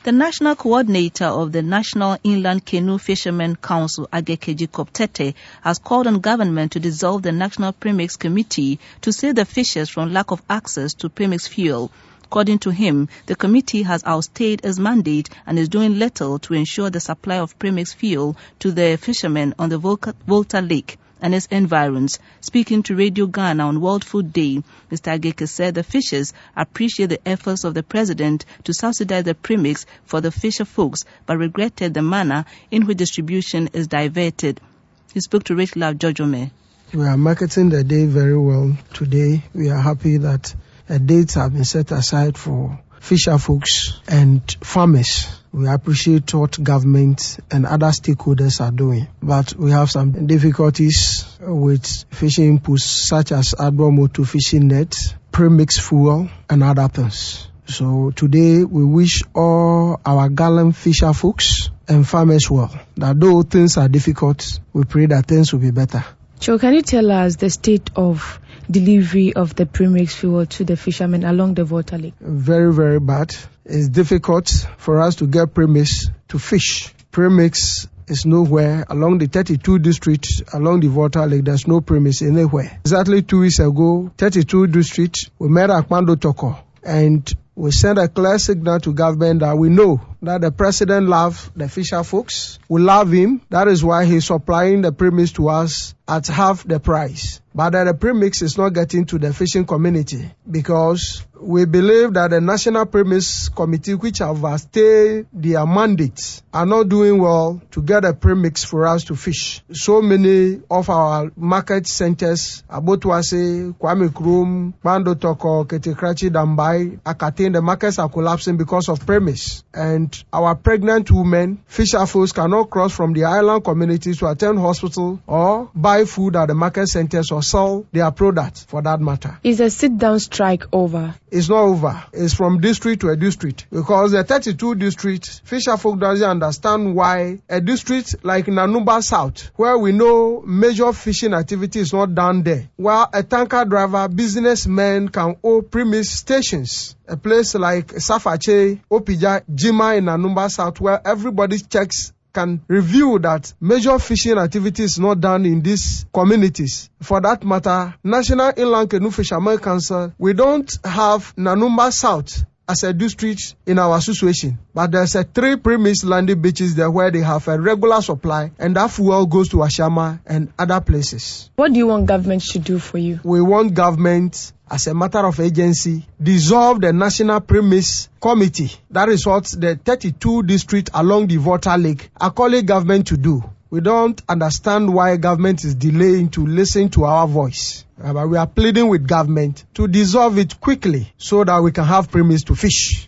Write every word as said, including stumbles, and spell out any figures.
The national coordinator of the National Inland Canoe Fishermen Council, Agekeji Koptete, has called on government to dissolve the National Premix Committee to save the fishers from lack of access to premix fuel. According to him, the committee has outstayed its mandate and is doing little to ensure the supply of premix fuel to the fishermen on the Volta Lake and its environs. Speaking to Radio Ghana on World Food Day, Mister Ageke said the fishers appreciate the efforts of the president to subsidize the premix for the fisher folks, but regretted the manner in which distribution is diverted. He spoke to Rachel Jojome. We are marketing the day very well today. We are happy that a date have been set aside for fisher folks and farmers. We appreciate what government and other stakeholders are doing. But we have some difficulties with fishing inputs such as Adwomoto fishing nets, premix fuel, and other things. So today we wish all our gallant fisher folks and farmers well. That though things are difficult, we pray that things will be better. So can you tell us the state of delivery of the premix fuel to the fishermen along the Volta Lake? Very, very bad. It's difficult for us to get premix to fish. Premix is nowhere along the thirty-two district, along the Volta Lake. There's no premix anywhere. Exactly two weeks ago, thirty-two district, we met at Kwando Toko and we sent a clear signal to government that we know that the president loves the fisher folks. We love him. That is why he's supplying the premix to us at half the price. But that the premix is not getting to the fishing community because we believe that the National Premix Committee, which have stayed their mandate, are not doing well to get a premix for us to fish. So many of our market centers, Abotwase, Kwame Krum, Kwando Toko, Ketekrachi, Dambai, Akatin, the markets are collapsing because of premix. And our pregnant women, fisher folks cannot cross from the island communities to attend hospital or buy food at the market centers or sell their products for that matter. Is the sit-down strike over? It's not over. It's from district to a district. Because the thirty-two districts, fisher folk doesn't understand why a district like Nanumba South, where we know major fishing activity is not done there, while a tanker driver, businessmen can own premix stations. A place like Safache, Opija, Jima in Nanumba South, where everybody checks can review that major fishing activity is not done in these communities. For that matter, National Inland Canoe Fishermen Council, we don't have Nanumba South as a district in our association. But there's a three premix landing beaches there where they have a regular supply and that fuel goes to Ashama and other places. What do you want government to do for you? We want government, as a matter of agency, dissolve the National Premix Committee. That is what the thirty-two district along the Volta Lake are calling government to do. We don't understand why government is delaying to listen to our voice. Uh, but we are pleading with government to dissolve it quickly so that we can have premix to fish.